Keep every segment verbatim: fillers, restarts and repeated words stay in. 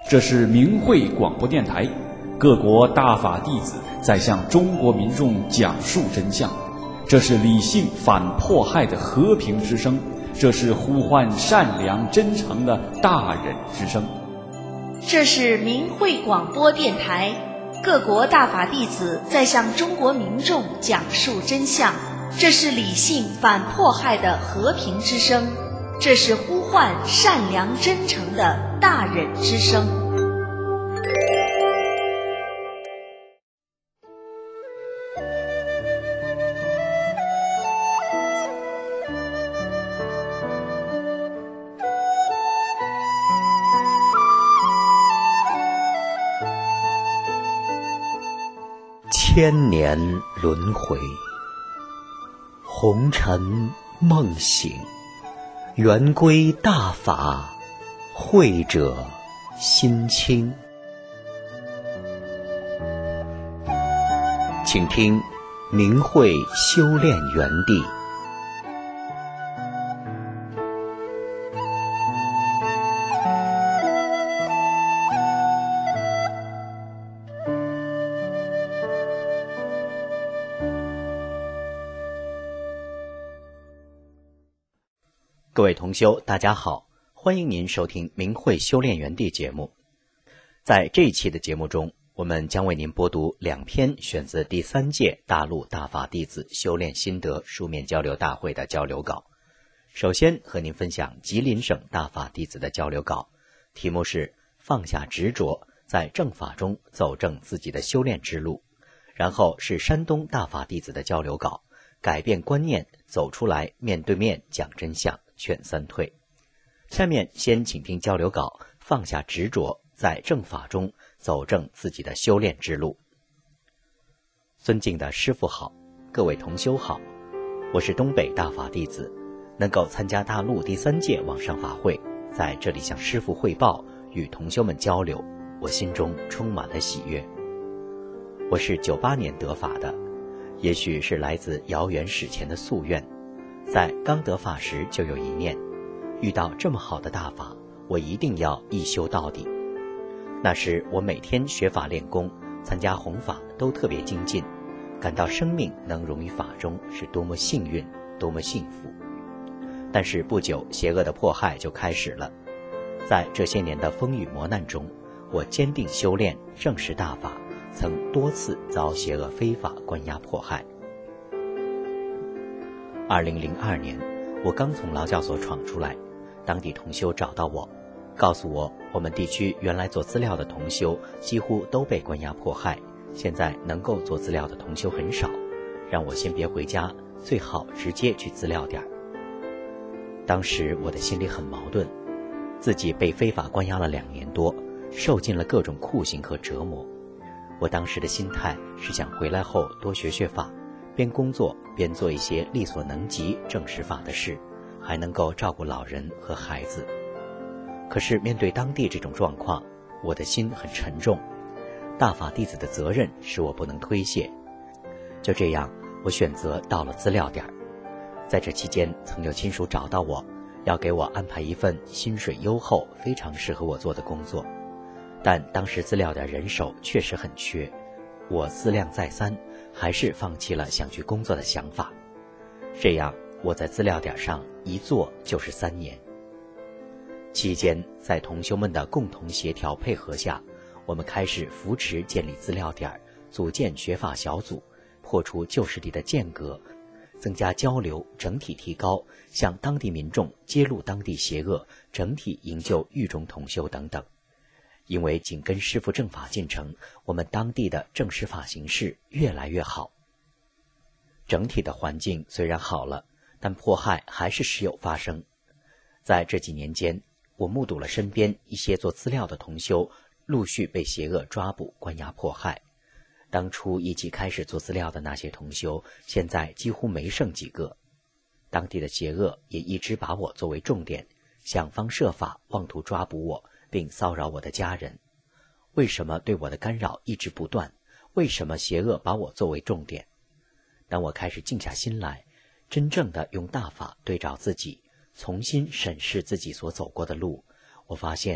这是明慧广播电台，各国大法弟子在向中国民众讲述真相。这是理性反迫害的和平之声，这是呼唤善良真诚的大忍之声。 这是明慧广播电台，各国大法弟子在向中国民众讲述真相。这是理性反迫害的和平之声，这是呼唤善良真诚的大忍之声。 千年轮回，红尘梦醒，圆归大法，慧者心清。请听明慧修炼园地。各位同修，大家好，欢迎您收听明慧修炼园地节目。在这一期的节目中，我们将为您播读两篇选自第三届大陆大法弟子修炼心得书面交流大会的交流稿。首先和您分享吉林省大法弟子的交流稿，题目是放下执着，在正法中走正自己的修炼之路。然后是山东大法弟子的交流稿，改变观念，走出来，面对面讲真相，劝三退。下面先请听交流稿，放下执着，在正法中走正自己的修炼之路。尊敬的师父好，各位同修好，我是东北大法弟子，能够参加大陆第三届网上法会，在这里向师父汇报，与同修们交流，我心中充满了喜悦。我是九八年得法的，也许是来自遥远史前的夙愿，在刚得法时就有一念，遇到这么好的大法，我一定要一修到底。那时我每天学法练功，参加弘法都特别精进，感到生命能融于法中是多么幸运，多么幸福。但是不久，邪恶的迫害就开始了。在这些年的风雨磨难中，我坚定修炼，正视大法，曾多次遭邪恶非法关押迫害。二零零二年，我刚从劳教所闯出来，当地同修找到我，告诉我我们地区原来做资料的同修几乎都被关押迫害，现在能够做资料的同修很少，让我先别回家，最好直接去资料点。当时我的心里很矛盾，自己被非法关押了两年多，受尽了各种酷刑和折磨。我当时的心态是想回来后多学学法，边工作边做一些力所能及正实法的事，还能够照顾老人和孩子。可是面对当地这种状况，我的心很沉重，大法弟子的责任是我不能推卸。就这样，我选择到了资料点。在这期间，曾有亲属找到我，要给我安排一份薪水优厚、非常适合我做的工作。但当时资料点人手确实很缺，我思量再三，还是放弃了想去工作的想法。这样，我在资料点上一做就是三年。期间，在同修们的共同协调配合下，我们开始扶持建立资料点，组建学法小组，破除旧势力的间隔，增加交流，整体提高，向当地民众揭露当地邪恶，整体营救狱中同修等等。因为紧跟师父正法进程，我们当地的正实法形势越来越好。整体的环境虽然好了，但迫害还是时有发生。在这几年间，我目睹了身边一些做资料的同修陆续被邪恶抓捕、关押迫害。当初一起开始做资料的那些同修，现在几乎没剩几个。当地的邪恶也一直把我作为重点，想方设法妄图抓捕我，并骚扰我的家人。为什么对我的干扰一直不断？为什么邪恶把我作为重点？当我开始静下心来，真正的用大法对照自己，重新审视自己所走过的路，我发现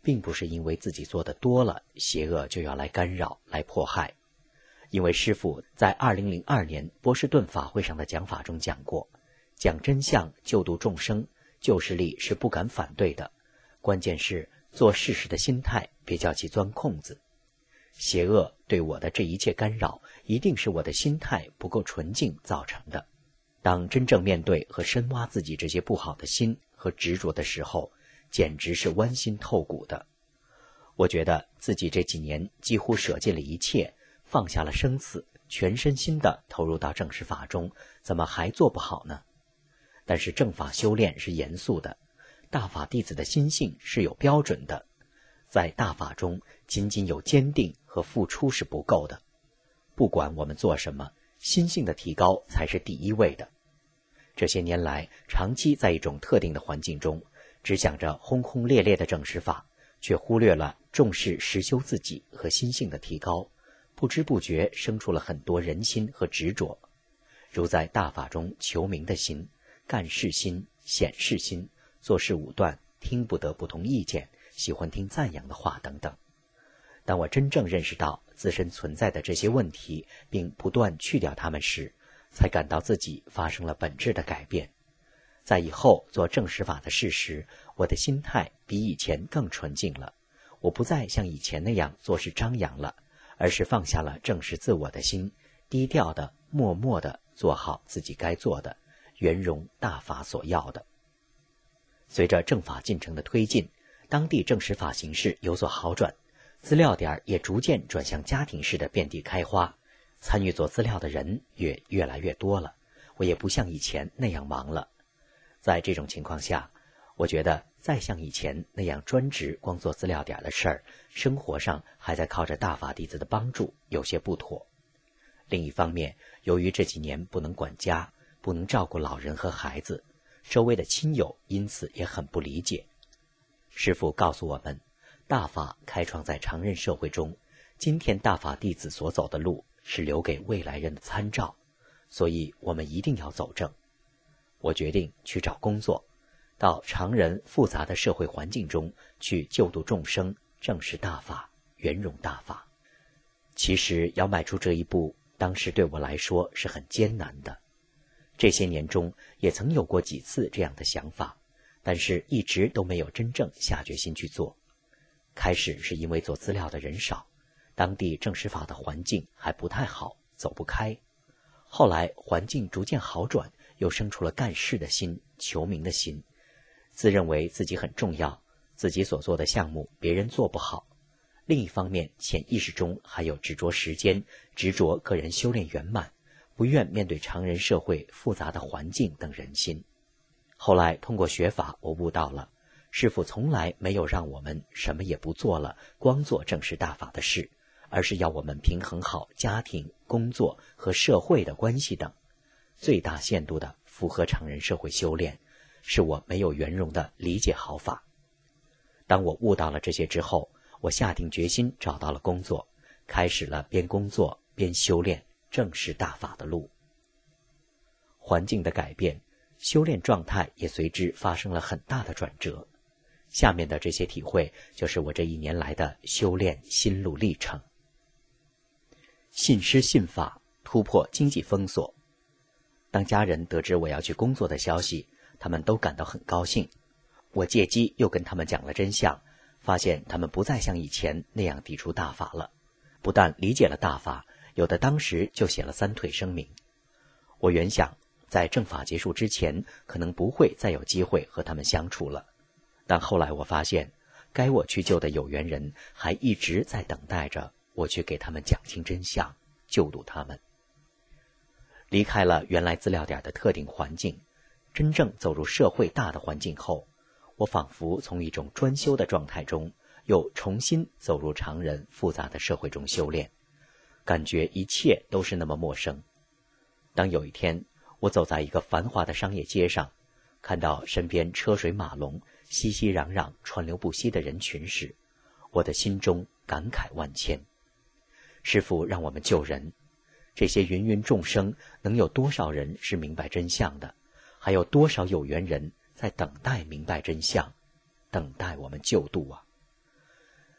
并不是因为自己做的多了，邪恶就要来干扰、来迫害。因为师父在二零零二年波士顿法会上的讲法中讲过，讲真相、救度众生，旧势力是不敢反对的，关键是做事时的心态，别叫其钻空子。邪恶对我的这一切干扰，一定是我的心态不够纯净造成的。当真正面对和深挖自己这些不好的心和执着的时候，简直是剜心透骨的。我觉得自己这几年几乎舍尽了一切，放下了生死，全身心地投入到正实法中，怎么还做不好呢？但是正法修炼是严肃的，大法弟子的心性是有标准的，在大法中仅仅有坚定和付出是不够的。不管我们做什么，心性的提高才是第一位的。这些年来，长期在一种特定的环境中，只想着轰轰烈烈的正实法，却忽略了重视实修自己和心性的提高，不知不觉生出了很多人心和执着，如在大法中求名的心、干事心、显示心、做事武断、听不得不同意见、喜欢听赞扬的话等等。当我真正认识到自身存在的这些问题，并不断去掉它们时，才感到自己发生了本质的改变。在以后做正实法的事时，我的心态比以前更纯净了，我不再像以前那样做事张扬了，而是放下了正视自我的心，低调的、默默的做好自己该做的，圆融大法所要的。随着正法进程的推进，当地正实法形势有所好转，资料点也逐渐转向家庭式的遍地开花，参与做资料的人也越来越多了，我也不像以前那样忙了。在这种情况下，我觉得再像以前那样专职光做资料点的事儿，生活上还在靠着大法弟子的帮助，有些不妥。另一方面，由于这几年不能管家，不能照顾老人和孩子，周围的亲友因此也很不理解。师父告诉我们，大法开创在常人社会中，今天大法弟子所走的路是留给未来人的参照，所以我们一定要走正。我决定去找工作，到常人复杂的社会环境中去救度众生，正视大法，圆融大法。其实要迈出这一步，当时对我来说是很艰难的。这些年中也曾有过几次这样的想法，但是一直都没有真正下决心去做。开始是因为做资料的人少，当地正实法的环境还不太好，走不开。后来环境逐渐好转，又生出了干事的心、求名的心，自认为自己很重要，自己所做的项目别人做不好。另一方面，潜意识中还有执着时间、执着个人修炼圆满，不愿面对常人社会复杂的环境等人心。后来通过学法，我悟到了，师父从来没有让我们什么也不做了，光做正视大法的事，而是要我们平衡好家庭、工作和社会的关系等，最大限度的符合常人社会修炼，是我没有圆融的理解好法。当我悟到了这些之后，我下定决心找到了工作，开始了边工作边修炼正视大法的路。环境的改变，修炼状态也随之发生了很大的转折。下面的这些体会，就是我这一年来的修炼心路历程。信师信法，突破经济封锁。当家人得知我要去工作的消息，他们都感到很高兴。我借机又跟他们讲了真相，发现他们不再像以前那样抵触大法了，不但理解了大法，有的当时就写了三退声明。我原想在正法结束之前，可能不会再有机会和他们相处了，但后来我发现，该我去救的有缘人还一直在等待着我去给他们讲清真相，救度他们。离开了原来资料点的特定环境，真正走入社会大的环境后，我仿佛从一种专修的状态中，又重新走入常人复杂的社会中修炼，感觉一切都是那么陌生。当有一天，我走在一个繁华的商业街上，看到身边车水马龙、熙熙攘攘、川流不息的人群时，我的心中感慨万千。师父让我们救人，这些芸芸众生，能有多少人是明白真相的？还有多少有缘人在等待明白真相，等待我们救度啊！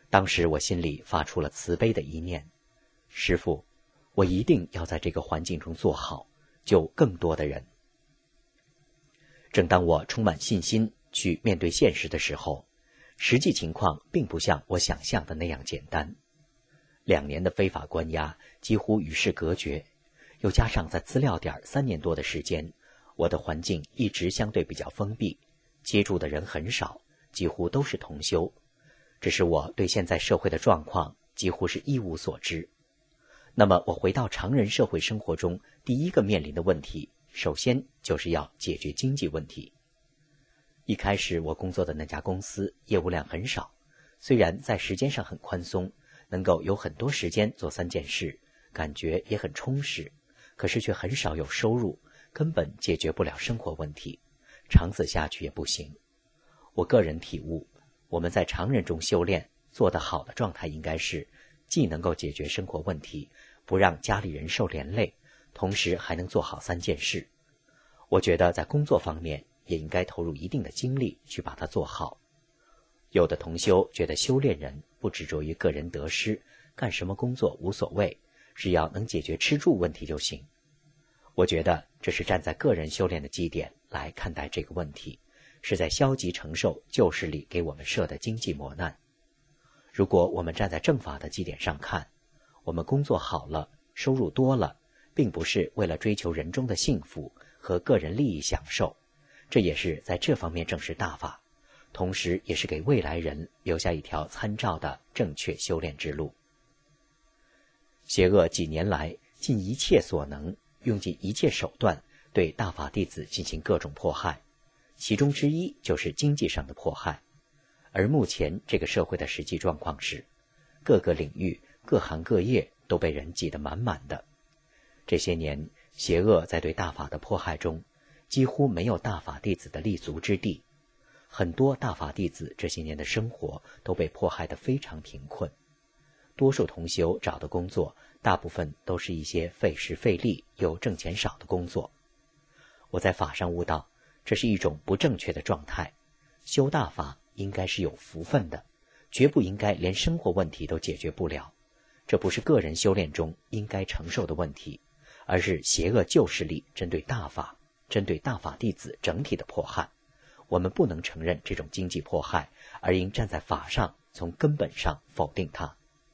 当时我心里发出了慈悲的一念：师父，我一定要在这个环境中做好，救更多的人。正当我充满信心去面对现实的时候，实际情况并不像我想象的那样简单。两年的非法关押几乎与世隔绝，又加上在资料点三年多的时间，我的环境一直相对比较封闭，接触的人很少，几乎都是同修。这使我对现在社会的状况几乎是一无所知。那么我回到常人社会生活中，第一个面临的问题，首先就是要解决经济问题。一开始我工作的那家公司业务量很少，虽然在时间上很宽松，能够有很多时间做三件事，感觉也很充实，可是却很少有收入，根本解决不了生活问题，长此下去也不行。我个人体悟，我们在常人中修炼做得好的状态应该是既能够解决生活问题，不让家里人受连累，同时还能做好三件事。我觉得在工作方面也应该投入一定的精力去把它做好。有的同修觉得修炼人不执着于个人得失，干什么工作无所谓，只要能解决吃住问题就行。我觉得这是站在个人修炼的基点来看待这个问题，是在消极承受旧势力给我们设的经济磨难。如果我们站在正法的基点上看，我们工作好了，收入多了，并不是为了追求人中的幸福和个人利益享受，这也是在这方面正是大法，同时也是给未来人留下一条参照的正确修炼之路。邪恶几年来尽一切所能，用尽一切手段对大法弟子进行各种迫害，其中之一就是经济上的迫害。而目前这个社会的实际状况是，各个领域各行各业都被人挤得满满的。这些年邪恶在对大法的迫害中几乎没有大法弟子的立足之地，很多大法弟子这些年的生活都被迫害得非常贫困。多数同修找的工作大部分都是一些费时费力又挣钱少的工作。我在法上悟到，这是一种不正确的状态。修大法应该是有福分的，绝不应该连生活问题都解决不了。这不是个人修炼中应该承受的问题，而是邪恶旧势力针对大法、针对大法弟子整体的迫害。我们不能承认这种经济迫害，而应站在法上从根本上否定它。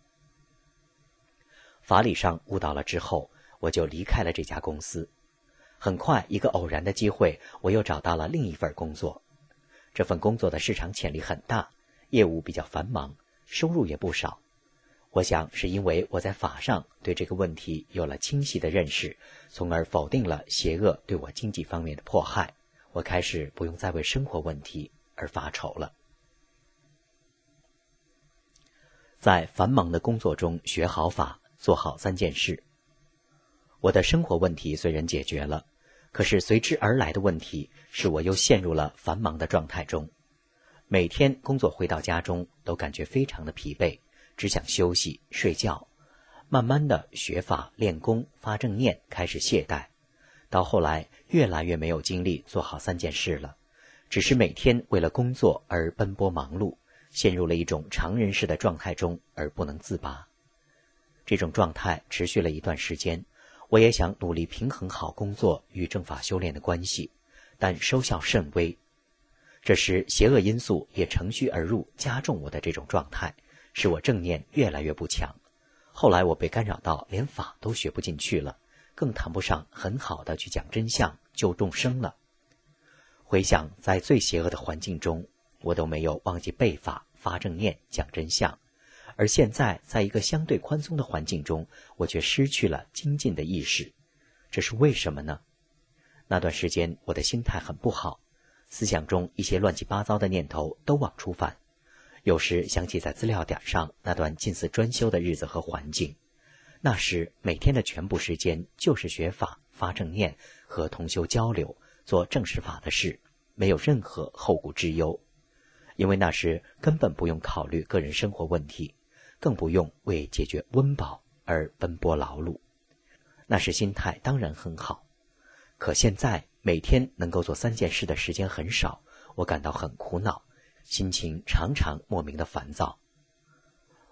法理上悟到了之后，我就离开了这家公司。很快，一个偶然的机会，我又找到了另一份工作。这份工作的市场潜力很大，业务比较繁忙，收入也不少。我想是因为我在法上对这个问题有了清晰的认识，从而否定了邪恶对我经济方面的迫害，我开始不用再为生活问题而发愁了。在繁忙的工作中学好法，做好三件事。我的生活问题虽然解决了，可是随之而来的问题是我又陷入了繁忙的状态中。每天工作回到家中都感觉非常的疲惫，只想休息睡觉。慢慢的学法练功发正念开始懈怠，到后来越来越没有精力做好三件事了，只是每天为了工作而奔波忙碌，陷入了一种常人式的状态中而不能自拔。这种状态持续了一段时间，我也想努力平衡好工作与正法修炼的关系，但收效甚微。这时邪恶因素也乘虚而入，加重我的这种状态，使我正念越来越不强。后来我被干扰到连法都学不进去了，更谈不上很好的去讲真相救众生了。回想在最邪恶的环境中，我都没有忘记背法发正念讲真相，而现在在一个相对宽松的环境中，我却失去了精进的意识。这是为什么呢？那段时间我的心态很不好，思想中一些乱七八糟的念头都往出返，有时想起在资料点上那段近似专修的日子和环境。那时每天的全部时间就是学法发正念和同修交流，做正实法的事，没有任何后顾之忧。因为那时根本不用考虑个人生活问题，更不用为解决温饱而奔波劳碌。那时心态当然很好，可现在每天能够做三件事的时间很少，我感到很苦恼，心情常常莫名的烦躁。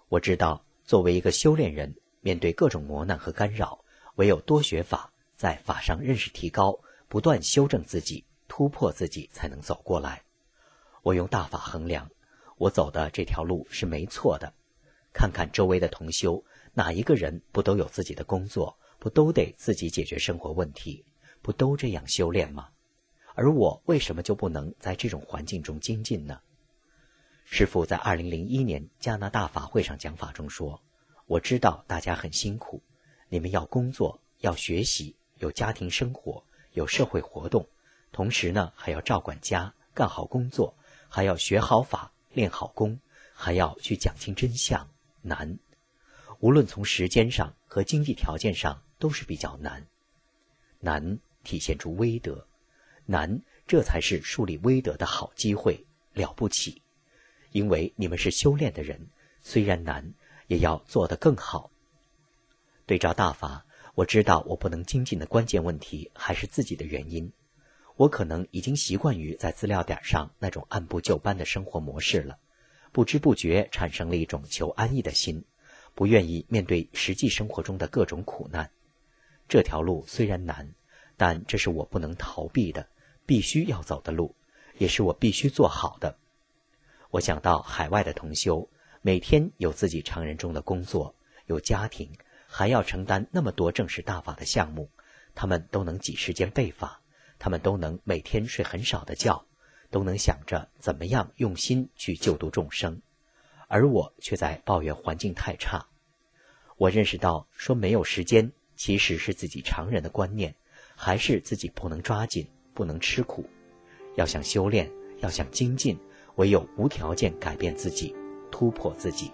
我知道，作为一个修炼人，面对各种磨难和干扰，唯有多学法，在法上认识提高，不断修正自己，突破自己，才能走过来。我用大法衡量，我走的这条路是没错的。看看周围的同修，哪一个人不都有自己的工作，不都得自己解决生活问题，不都这样修炼吗？而我为什么就不能在这种环境中精进呢？师父在二零零一年加拿大法会上讲法中说，我知道大家很辛苦，你们要工作，要学习，有家庭生活，有社会活动，同时呢还要照管家，干好工作，还要学好法，练好功，还要去讲清真相，难。无论从时间上和经济条件上都是比较难。难体现出威德，难这才是树立威德的好机会，了不起。因为你们是修炼的人，虽然难，也要做得更好。对照大法，我知道我不能精进的关键问题还是自己的原因。我可能已经习惯于在资料点上那种按部就班的生活模式了，不知不觉产生了一种求安逸的心，不愿意面对实际生活中的各种苦难。这条路虽然难，但这是我不能逃避的，必须要走的路，也是我必须做好的。我想到海外的同修，每天有自己常人中的工作，有家庭，还要承担那么多正式大法的项目，他们都能挤时间背法，他们都能每天睡很少的觉，都能想着怎么样用心去救度众生，而我却在抱怨环境太差。我认识到说没有时间，其实是自己常人的观念，还是自己不能抓紧，不能吃苦。要想修炼，要想精进，唯有无条件改变自己，突破自己。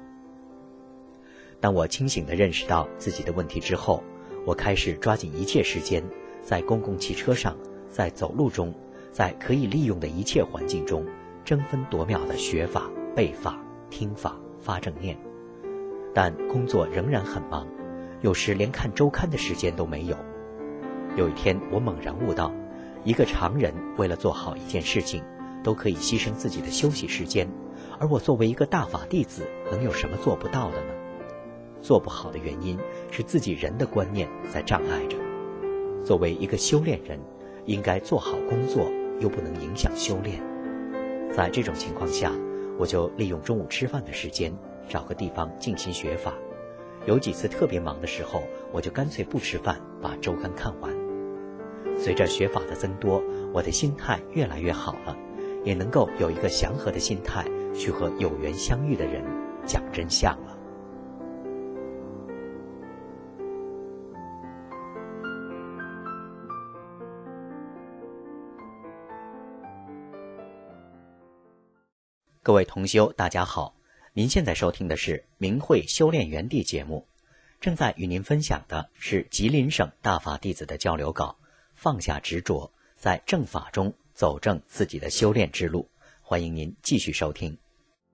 当我清醒地认识到自己的问题之后，我开始抓紧一切时间，在公共汽车上，在走路中，在可以利用的一切环境中，争分夺秒地学法、背法、听法、发正念。但工作仍然很忙，有时连看周刊的时间都没有。有一天，我猛然悟到，一个常人为了做好一件事情，都可以牺牲自己的休息时间，而我作为一个大法弟子，能有什么做不到的呢？做不好的原因是自己人的观念在障碍着。作为一个修炼人，应该做好工作，又不能影响修炼。在这种情况下，我就利用中午吃饭的时间，找个地方静心学法。有几次特别忙的时候，我就干脆不吃饭，把周刊看完。随着学法的增多，我的心态越来越好了，也能够有一个祥和的心态去和有缘相遇的人讲真相了。各位同修，大家好，您现在收听的是明慧修炼园地节目，正在与您分享的是吉林省大法弟子的交流稿，放下执着，在正法中走正自己的修炼之路。欢迎您继续收听。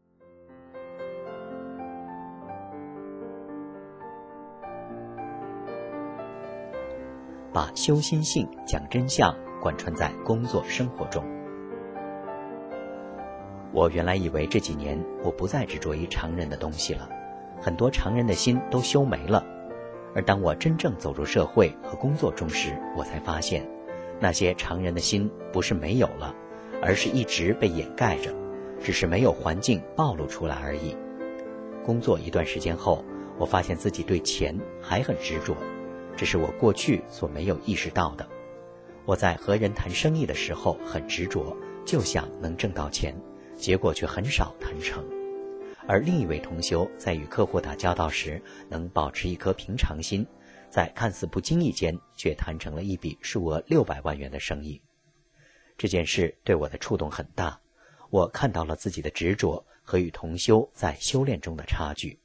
把修心性、讲真相贯穿在工作生活中。我原来以为这几年我不再执着于常人的东西了，很多常人的心都修没了。而当我真正走入社会和工作中时，我才发现，那些常人的心不是没有了，而是一直被掩盖着，只是没有环境暴露出来而已。工作一段时间后，我发现自己对钱还很执着，这是我过去所没有意识到的。我在和人谈生意的时候很执着，就想能挣到钱，结果却很少谈成。而另一位同修在与客户打交道时，能保持一颗平常心，在看似不经意间却谈成了一笔数额六百万元的生意。这件事对我的触动很大，我看到了自己的执着和与同修在修炼中的差距。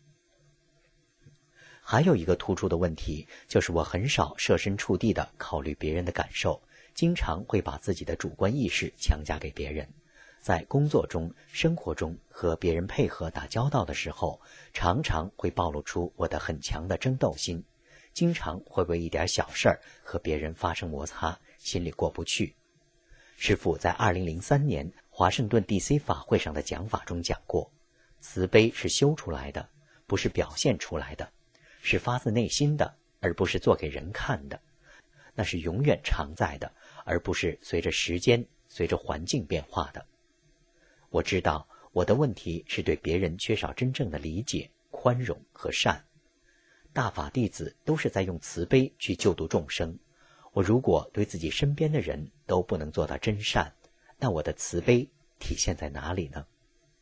还有一个突出的问题，就是我很少设身处地地考虑别人的感受，经常会把自己的主观意识强加给别人。在工作中、生活中和别人配合打交道的时候，常常会暴露出我的很强的争斗心，经常会为一点小事儿和别人发生摩擦，心里过不去。师父在二零零三年华盛顿 D C 法会上的讲法中讲过， 慈悲是修出来的，不是表现出来的，是发自内心的，而不是做给人看的。那是永远常在的，而不是随着时间、随着环境变化的。我知道我的问题是对别人缺少真正的理解、宽容和善。大法弟子都是在用慈悲去救度众生。我如果对自己身边的人都不能做到真善，那我的慈悲体现在哪里呢？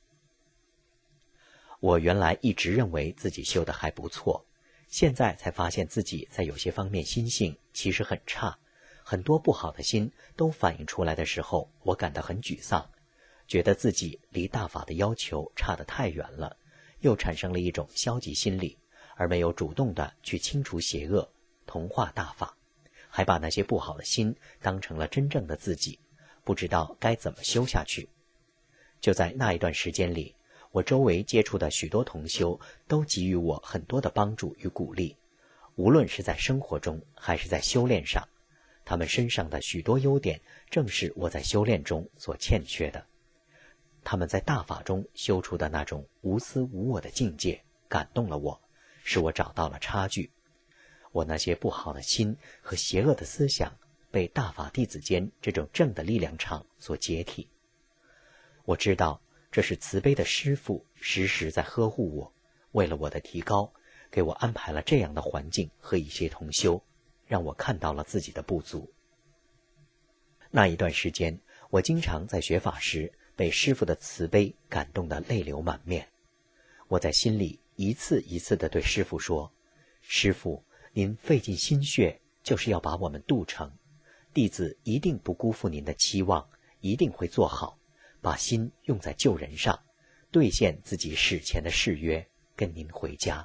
我原来一直认为自己修得还不错，现在才发现自己在有些方面心性其实很差，很多不好的心都反映出来的时候，我感到很沮丧，觉得自己离大法的要求差得太远了，又产生了一种消极心理，而没有主动的去清除邪恶，同化大法，还把那些不好的心当成了真正的自己，不知道该怎么修下去。就在那一段时间里，我周围接触的许多同修都给予我很多的帮助与鼓励，无论是在生活中还是在修炼上，他们身上的许多优点正是我在修炼中所欠缺的。他们在大法中修出的那种无私无我的境界感动了我，使我找到了差距。我那些不好的心和邪恶的思想被大法弟子间这种正的力量场所解体。我知道这是慈悲的师父时时在呵护我，为了我的提高，给我安排了这样的环境和一些同修，让我看到了自己的不足。那一段时间，我经常在学法时被师父的慈悲感动得泪流满面。我在心里一次一次地对师父说，师父，您费尽心血就是要把我们渡成，弟子一定不辜负您的期望，一定会做好，把心用在救人上，兑现自己史前的誓约，跟您回家。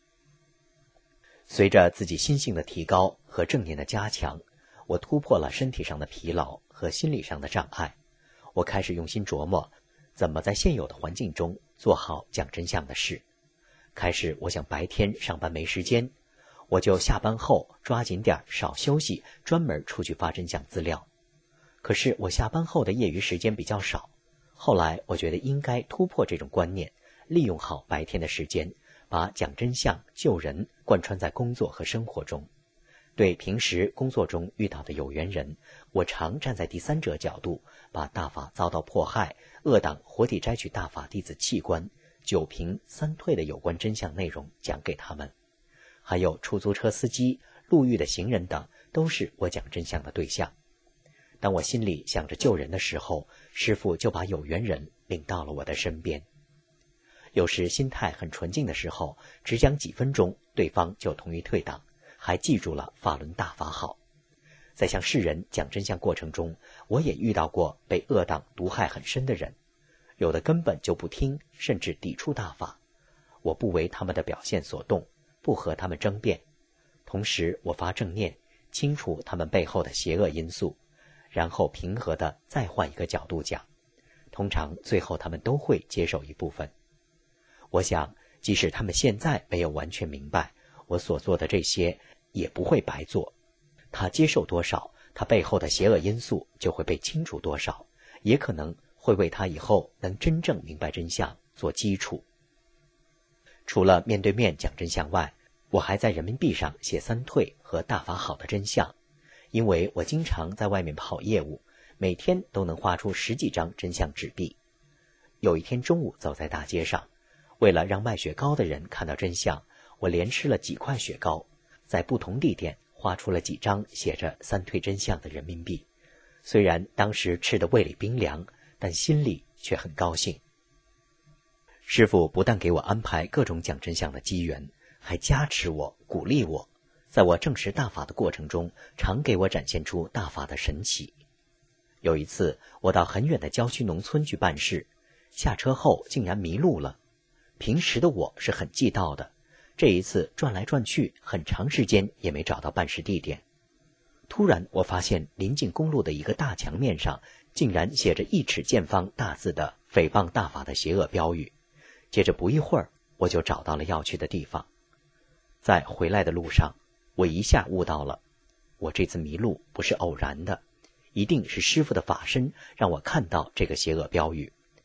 随着自己心性的提高和正念的加强，我突破了身体上的疲劳和心理上的障碍。我开始用心琢磨怎么在现有的环境中做好讲真相的事。开始我想白天上班没时间，我就下班后抓紧点少休息，专门出去发真相资料。可是我下班后的业余时间比较少，后来我觉得应该突破这种观念，利用好白天的时间，把讲真相、救人贯穿在工作和生活中。对平时工作中遇到的有缘人，我常站在第三者角度，把大法遭到迫害、恶党活体摘取大法弟子器官、九平三退的有关真相内容讲给他们。还有出租车司机、路遇的行人等，都是我讲真相的对象。当我心里想着救人的时候，师父就把有缘人领到了我的身边。有时心态很纯净的时候，只讲几分钟，对方就同意退档，还记住了法轮大法好。在向世人讲真相过程中，我也遇到过被恶党毒害很深的人，有的根本就不听，甚至抵触大法。我不为他们的表现所动，不和他们争辩，同时我发正念，清楚他们背后的邪恶因素，然后平和地再换一个角度讲，通常最后他们都会接受一部分。我想即使他们现在没有完全明白我所做的这些，也不会白做。他接受多少，他背后的邪恶因素就会被清除多少，也可能会为他以后能真正明白真相做基础。除了面对面讲真相外，我还在人民币上写三退和大法好的真相。因为我经常在外面跑业务，每天都能花出十几张真相纸币。有一天中午走在大街上，为了让卖雪糕的人看到真相，我连吃了几块雪糕，在不同地点花出了几张写着三退真相的人民币。虽然当时吃的胃里冰凉，但心里却很高兴。师父不但给我安排各种讲真相的机缘，还加持我、鼓励我，在我证实大法的过程中，常给我展现出大法的神奇。有一次，我到很远的郊区农村去办事，下车后竟然迷路了。平时的我是很记道的，这一次转来转去，很长时间也没找到办事地点。突然，我发现临近公路的一个大墙面上，竟然写着一尺见方大字的诽谤大法的邪恶标语。接着不一会儿，我就找到了要去的地方。在回来的路上，我一下悟到了，我这次迷路不是偶然的，一定是师父的法身让我看到这个邪恶标语。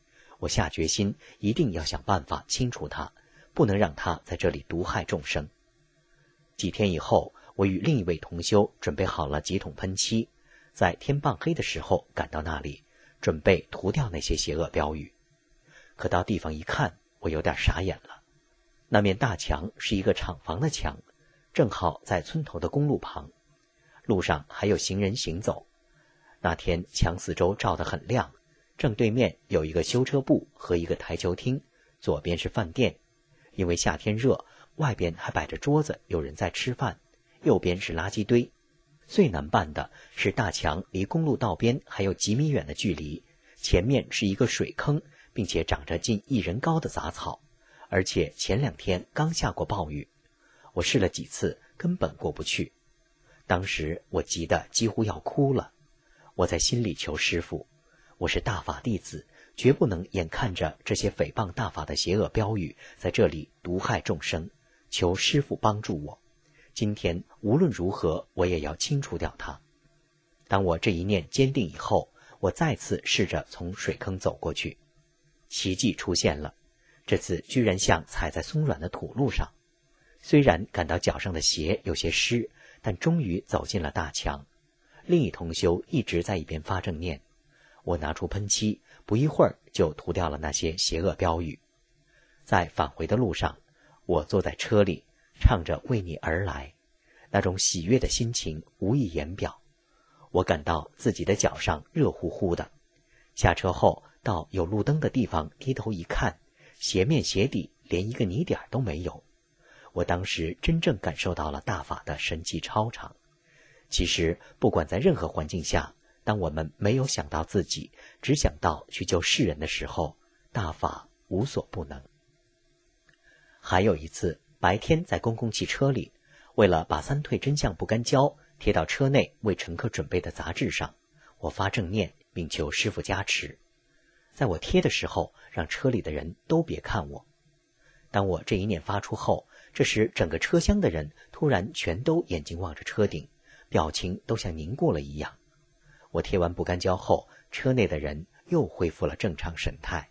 我下决心一定要想办法清除它，不能让它在这里毒害众生。几天以后，我与另一位同修准备好了几桶喷漆，在天傍黑的时候赶到那里，准备涂掉那些邪恶标语。可到地方一看，我有点傻眼了。那面大墙是一个厂房的墙，正好在村头的公路旁，路上还有行人行走。那天墙四周照得很亮，正对面有一个修车部和一个台球厅，左边是饭店。因为夏天热，外边还摆着桌子，有人在吃饭，右边是垃圾堆。最难办的是大墙离公路道边还有几米远的距离，前面是一个水坑，并且长着近一人高的杂草，而且前两天刚下过暴雨。我试了几次，根本过不去。当时我急得几乎要哭了。我在心里求师父，我是大法弟子，绝不能眼看着这些诽谤大法的邪恶标语在这里毒害众生，求师父帮助我。今天无论如何，我也要清除掉它。当我这一念坚定以后，我再次试着从水坑走过去。奇迹出现了，这次居然像踩在松软的土路上。虽然感到脚上的鞋有些湿，但终于走进了大墙。另一同修一直在一边发正念。我拿出喷漆，不一会儿就涂掉了那些邪恶标语。在返回的路上，我坐在车里，唱着为你而来，那种喜悦的心情无以言表。我感到自己的脚上热乎乎的。下车后到有路灯的地方低头一看，鞋面鞋底连一个泥点都没有。我当时真正感受到了大法的神奇超常。其实不管在任何环境下，当我们没有想到自己，只想到去救世人的时候，大法无所不能。还有一次，白天在公共汽车里，为了把三退真相不干胶贴到车内为乘客准备的杂志上，我发正念并求师父加持。在我贴的时候，让车里的人都别看我。当我这一念发出后，这时整个车厢的人突然全都眼睛望着车顶，表情都像凝固了一样。我贴完不干胶后，车内的人又恢复了正常神态。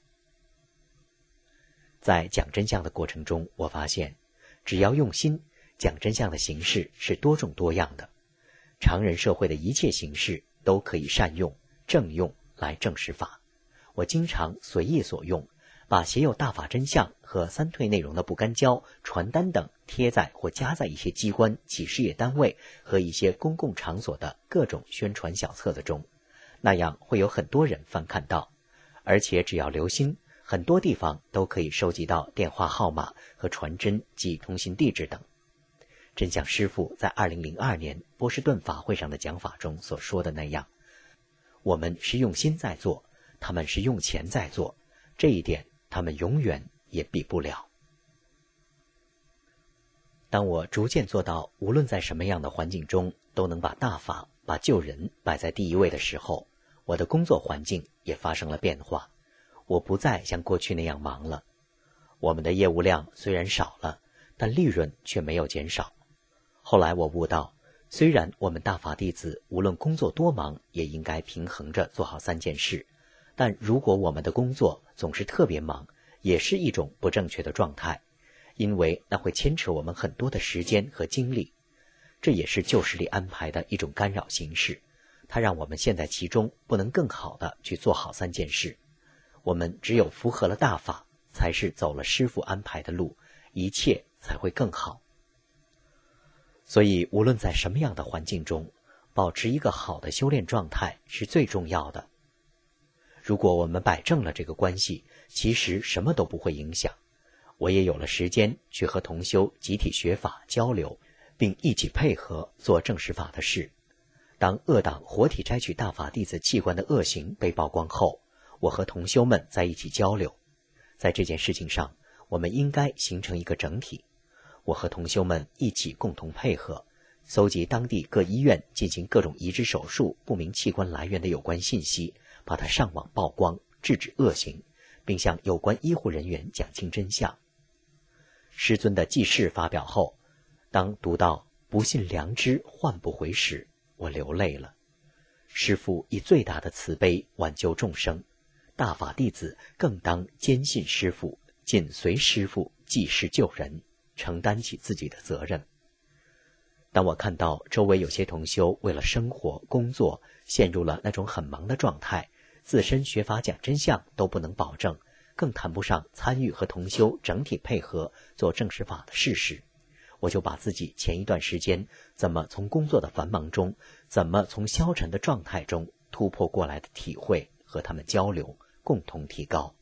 在讲真相的过程中，我发现只要用心，讲真相的形式是多种多样的。常人社会的一切形式都可以善用、正用来证实法。我经常随意所用，把写有大法真相和三退内容的不干胶、传单等贴在或加在一些机关、企事业单位和一些公共场所的各种宣传小册子中，那样会有很多人翻看到。而且只要留心，很多地方都可以收集到电话号码和传真及通信地址等。真相师父在二零零二年波士顿法会上的讲法中所说的那样，我们是用心在做，他们是用钱在做，这一点他们永远也比不了。当我逐渐做到无论在什么样的环境中都能把大法、把救人摆在第一位的时候，我的工作环境也发生了变化。我不再像过去那样忙了。我们的业务量虽然少了，但利润却没有减少。后来我悟到，虽然我们大法弟子无论工作多忙，也应该平衡着做好三件事，但如果我们的工作总是特别忙，也是一种不正确的状态，因为那会牵扯我们很多的时间和精力。这也是旧时里安排的一种干扰形式，它让我们陷在其中，不能更好的去做好三件事。我们只有符合了大法，才是走了师父安排的路，一切才会更好。所以无论在什么样的环境中，保持一个好的修炼状态是最重要的。如果我们摆正了这个关系，其实什么都不会影响。我也有了时间去和同修集体学法交流，并一起配合做正实法的事。当恶党活体摘取大法弟子器官的恶行被曝光后，我和同修们在一起交流。在这件事情上，我们应该形成一个整体。我和同修们一起共同配合，搜集当地各医院进行各种移植手术不明器官来源的有关信息，把它上网曝光，制止恶行，并向有关医护人员讲清真相。师尊的记事发表后，当读到不信良知换不回时，我流泪了。师父以最大的慈悲挽救众生，大大法弟子更当坚信师父，紧随师父，济世救人，承担起自己的责任。当我看到周围有些同修为了生活工作陷入了那种很忙的状态，自身学法讲真相都不能保证，更谈不上参与和同修整体配合做正实法的事时，我就把自己前一段时间怎么从工作的繁忙中，怎么从消沉的状态中突破过来的体会和他们交流，共同提高。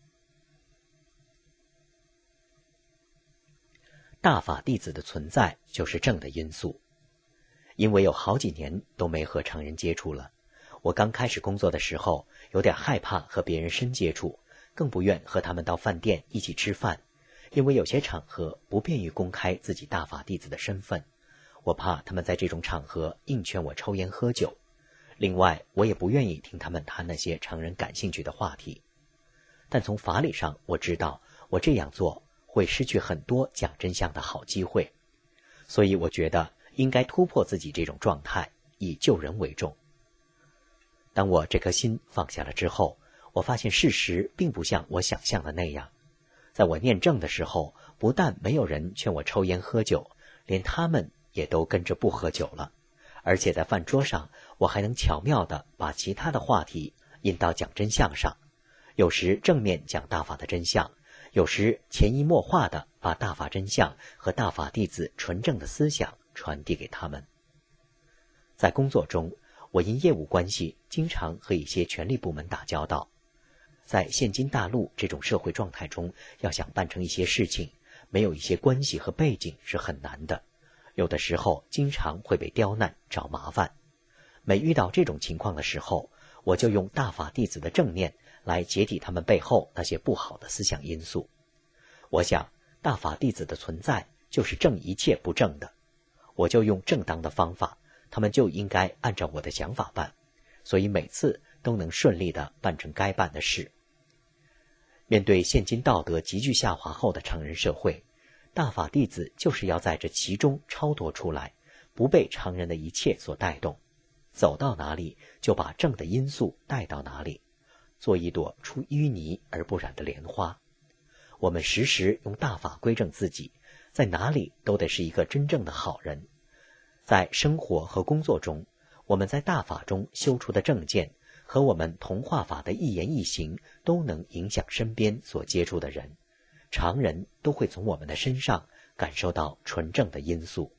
大法弟子的存在就是正的因素。因为有好几年都没和常人接触了，我刚开始工作的时候有点害怕和别人深接触，更不愿和他们到饭店一起吃饭，因为有些场合不便于公开自己大法弟子的身份，我怕他们在这种场合硬劝我抽烟喝酒。另外，我也不愿意听他们谈那些常人感兴趣的话题。但从法理上，我知道我这样做会失去很多讲真相的好机会，所以我觉得应该突破自己这种状态，以救人为重。当我这颗心放下了之后，我发现事实并不像我想象的那样。在我念证的时候，不但没有人劝我抽烟喝酒，连他们也都跟着不喝酒了。而且在饭桌上，我还能巧妙地把其他的话题引到讲真相上，有时正面讲大法的真相，有时潜移默化地把大法真相和大法弟子纯正的思想传递给他们。在工作中，我因业务关系经常和一些权力部门打交道。在现今大陆这种社会状态中，要想办成一些事情，没有一些关系和背景是很难的，有的时候经常会被刁难找麻烦。每遇到这种情况的时候，我就用大法弟子的正念来解体他们背后那些不好的思想因素。我想大法弟子的存在就是正一切不正的，我就用正当的方法，他们就应该按照我的想法办，所以每次都能顺利地办成该办的事。面对现今道德急剧下滑后的常人社会，大法弟子就是要在这其中超脱出来，不被常人的一切所带动，走到哪里就把正的因素带到哪里，做一朵出淤泥而不染的莲花。我们时时用大法归正自己，在哪里都得是一个真正的好人。在生活和工作中，我们在大法中修出的正见和我们同化法的一言一行都能影响身边所接触的人，常人都会从我们的身上感受到纯正的因素。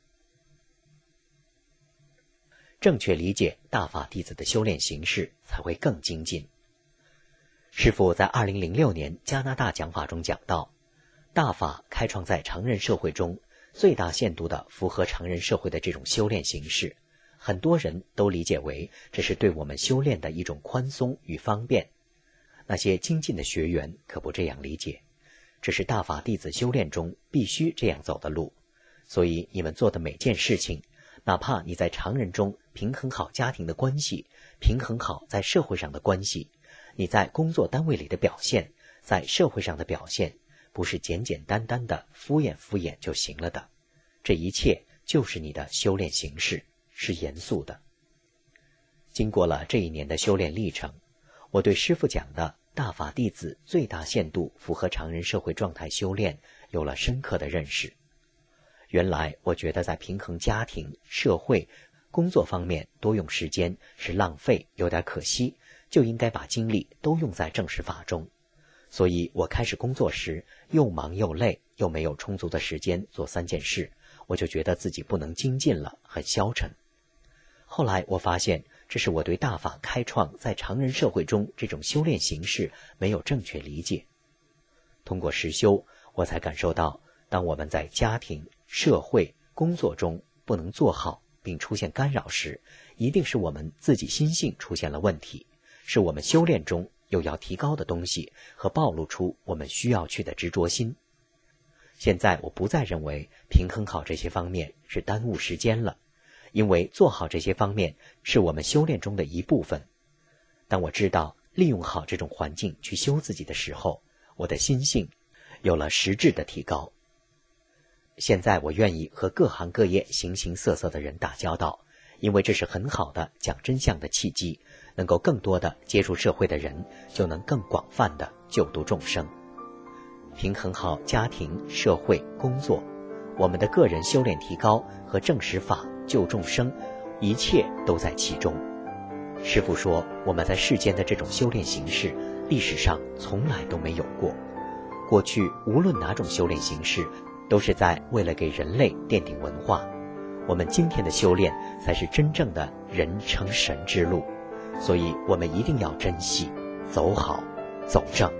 正确理解大法弟子的修炼形式，才会更精进。师父在二零零六年加拿大讲法中讲到，大法开创在常人社会中最大限度地符合常人社会的这种修炼形式，很多人都理解为这是对我们修炼的一种宽松与方便。那些精进的学员可不这样理解，这是大法弟子修炼中必须这样走的路。所以你们做的每件事情，哪怕你在常人中平衡好家庭的关系，平衡好在社会上的关系，你在工作单位里的表现，在社会上的表现，不是简简单单的敷衍敷衍就行了的，这一切就是你的修炼形式，是严肃的。经过了这一年的修炼历程，我对师父讲的大法弟子最大限度符合常人社会状态修炼有了深刻的认识。原来我觉得在平衡家庭、社会、工作方面多用时间是浪费，有点可惜，就应该把精力都用在正实法中。所以我开始工作时又忙又累，又没有充足的时间做三件事，我就觉得自己不能精进了，很消沉。后来我发现，这是我对大法开创在常人社会中这种修炼形式没有正确理解。通过实修，我才感受到，当我们在家庭、社会、工作中不能做好并出现干扰时，一定是我们自己心性出现了问题，是我们修炼中有要提高的东西和暴露出我们需要去的执着心。现在我不再认为平衡好这些方面是耽误时间了，因为做好这些方面是我们修炼中的一部分。当我知道利用好这种环境去修自己的时候，我的心性有了实质的提高。现在我愿意和各行各业形形色色的人打交道， 因为这是很好的讲真相的契机，能够更多的接触社会的人，就能更广泛的救度众生。平衡好家庭、社会、工作，我们的个人修炼提高和正实法救众生，一切都在其中。师父说，我们在世间的这种修炼形式，历史上从来都没有过。过去无论哪种修炼形式，都是在为了给人类奠定文化。我们今天的修炼，才是真正的人成神之路。所以我们一定要珍惜，走好，走正。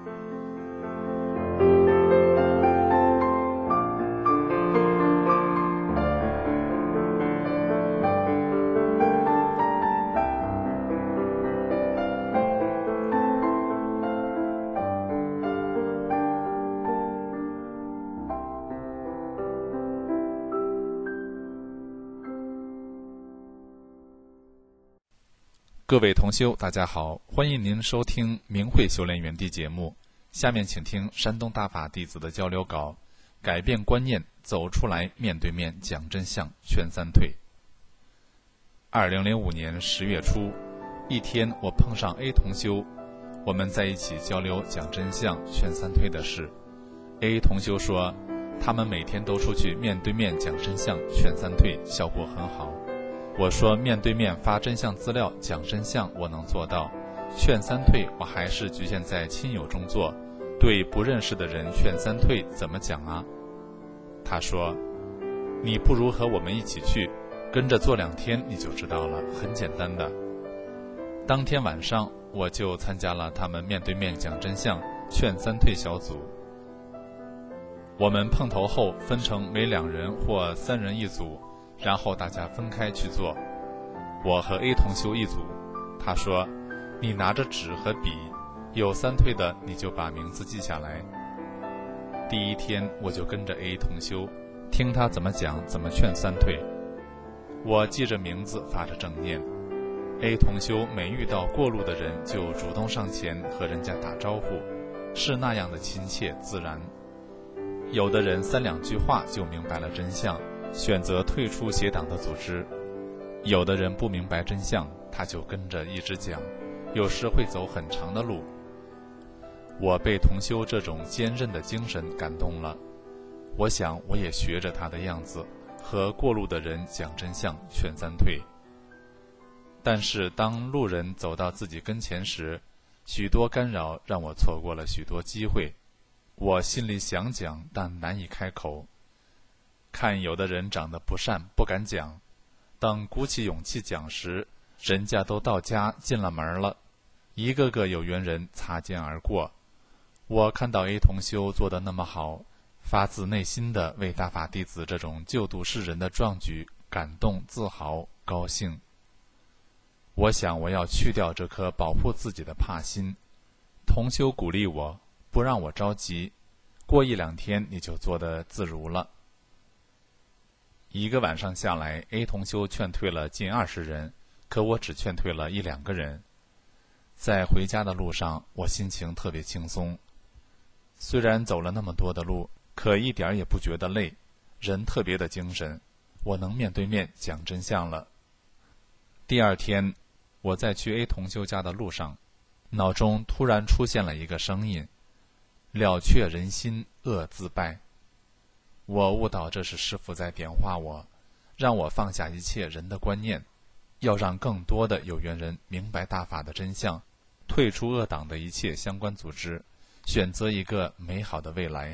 各位同修，大家好，欢迎您收听明慧修炼园地节目。下面请听山东大法弟子的交流稿，改变观念，走出来，面对面讲真相，劝三退。二零零五年十月初，一天我碰上 A 同修，我们在一起交流讲真相，劝三退的事。A 同修说，他们每天都出去面对面讲真相，劝三退，效果很好。我说，面对面发真相资料讲真相我能做到，劝三退我还是局限在亲友中做，对不认识的人劝三退怎么讲啊？他说，你不如和我们一起去，跟着做两天你就知道了，很简单的。当天晚上我就参加了他们面对面讲真相劝三退小组。我们碰头后分成每两人或三人一组，然后大家分开去做。我和 A 同修一组，他说，你拿着纸和笔，有三退的你就把名字记下来。第一天我就跟着 A 同修，听他怎么讲，怎么劝三退。我记着名字，发着正念。A 同修每遇到过路的人就主动上前和人家打招呼，是那样的亲切自然。有的人三两句话就明白了真相，选择退出邪党的组织。有的人不明白真相，他就跟着一直讲，有时会走很长的路。我被同修这种坚韧的精神感动了，我想我也学着他的样子，和过路的人讲真相，劝三退。但是当路人走到自己跟前时，许多干扰让我错过了许多机会。我心里想讲，但难以开口。看有的人长得不善，不敢讲，等鼓起勇气讲时，人家都到家进了门了，一个个有缘人擦肩而过。我看到 A 同修做得那么好，发自内心的为大法弟子这种救度世人的壮举感动、自豪、高兴。我想我要去掉这颗保护自己的怕心。同修鼓励我，不让我着急，过一两天你就做得自如了。一个晚上下来， A 同修劝退了近二十人，可我只劝退了一两个人。在回家的路上，我心情特别轻松。虽然走了那么多的路，可一点也不觉得累，人特别的精神，我能面对面讲真相了。第二天，我在去 A 同修家的路上，脑中突然出现了一个声音：了却人心，恶自败。我悟到这是师父在点化我，让我放下一切人的观念，要让更多的有缘人明白大法的真相，退出恶党的一切相关组织，选择一个美好的未来。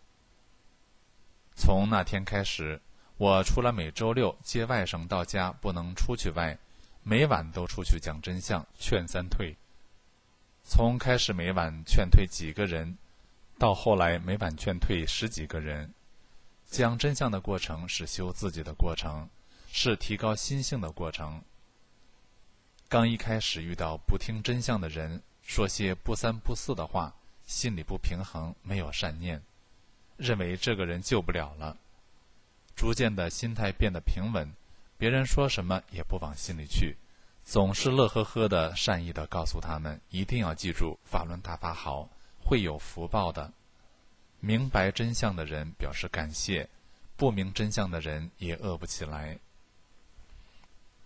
从那天开始，我除了每周六接外甥到家不能出去外，每晚都出去讲真相，劝三退。从开始每晚劝退几个人，到后来每晚劝退十几个人。讲真相的过程是修自己的过程，是提高心性的过程。刚一开始遇到不听真相的人，说些不三不四的话，心里不平衡，没有善念，认为这个人救不了了。逐渐的心态变得平稳，别人说什么也不往心里去，总是乐呵呵的善意的告诉他们，一定要记住法轮大法好，会有福报的。明白真相的人表示感谢，不明真相的人也饿不起来。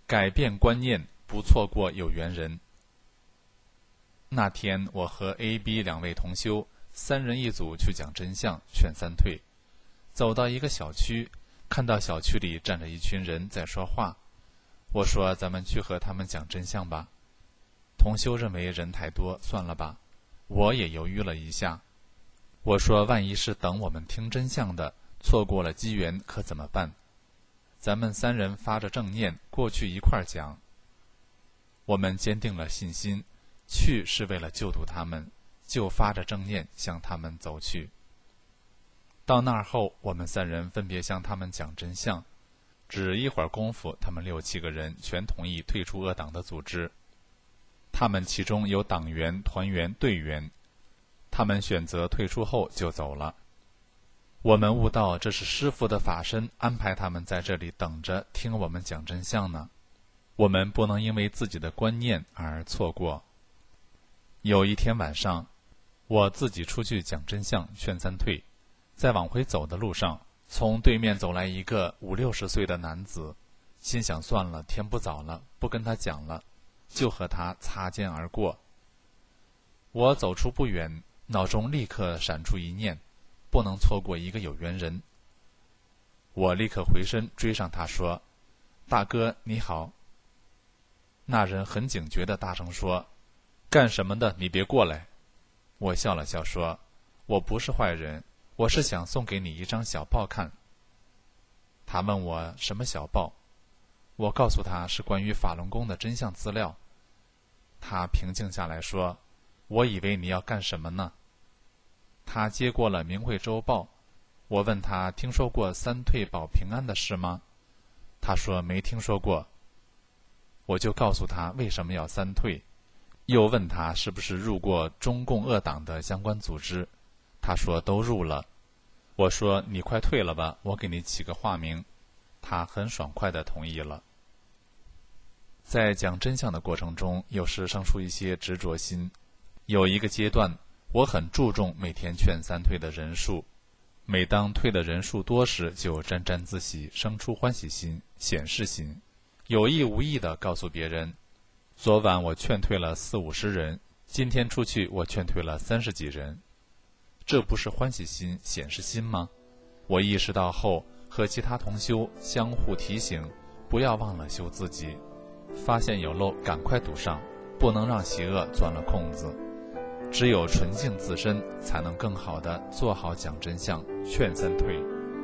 改变观念，不错过有缘人。那天我和 A、B 两位同修三人一组去讲真相，劝三退。走到一个小区，看到小区里站着一群人在说话，我说咱们去和他们讲真相吧。同修认为人太多，算了吧。我也犹豫了一下，我说万一是等我们听真相的，错过了机缘可怎么办？咱们三人发着正念过去一块儿讲。我们坚定了信心，去是为了救度他们，就发着正念向他们走去。到那儿后，我们三人分别向他们讲真相。只一会儿功夫，他们六七个人全同意退出恶党的组织。他们其中有党员、团员、队员，他们选择退出后就走了。我们悟到这是师父的法身安排他们在这里等着听我们讲真相呢。我们不能因为自己的观念而错过。有一天晚上，我自己出去讲真相劝三退，在往回走的路上，从对面走来一个五六十岁的男子，心想算了，天不早了，不跟他讲了，就和他擦肩而过。我走出不远，脑中立刻闪出一念，不能错过一个有缘人。我立刻回身追上他说：大哥你好。那人很警觉地大声说：干什么的，你别过来。我笑了笑说：我不是坏人，我是想送给你一张小报看。他问我什么小报，我告诉他是关于法轮功的真相资料。他平静下来说：我以为你要干什么呢？他接过了明慧周报。我问他听说过三退保平安的事吗？他说没听说过。我就告诉他为什么要三退，又问他是不是入过中共恶党的相关组织。他说都入了。我说你快退了吧，我给你起个化名。他很爽快地同意了。在讲真相的过程中，有时生出一些执着心。有一个阶段，我很注重每天劝三退的人数，每当退的人数多时，就沾沾自喜，生出欢喜心、显示心，有意无意地告诉别人，昨晚我劝退了四五十人，今天出去我劝退了三十几人。这不是欢喜心、显示心吗？我意识到后，和其他同修相互提醒，不要忘了修自己，发现有漏赶快堵上，不能让邪恶钻了空子。只有纯净自身，才能更好地做好讲真相、劝三退。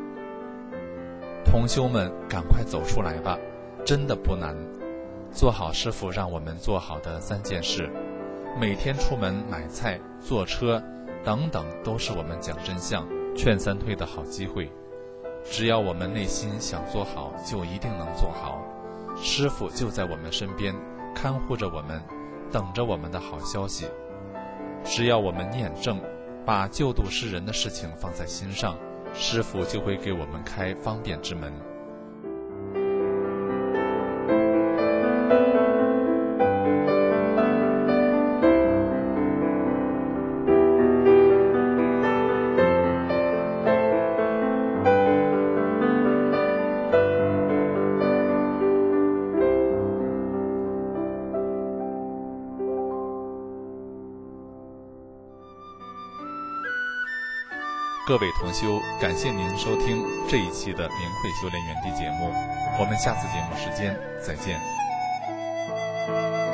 同修们，赶快走出来吧，真的不难。做好师父让我们做好的三件事，每天出门买菜、坐车等等，都是我们讲真相、劝三退的好机会。只要我们内心想做好，就一定能做好。师父就在我们身边，看护着我们，等着我们的好消息。只要我们念正，把救度世人的事情放在心上，师父就会给我们开方便之门。各位同修，感谢您收听这一期的明慧修炼园地节目，我们下次节目时间再见。